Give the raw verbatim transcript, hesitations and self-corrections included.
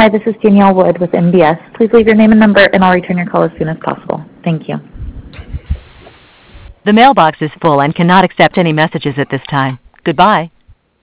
Hi, this is Danielle Wood with M B S. Please leave your name and number, and I'll return your call as soon as possible. Thank you. The mailbox is full and cannot accept any messages at this time. Goodbye.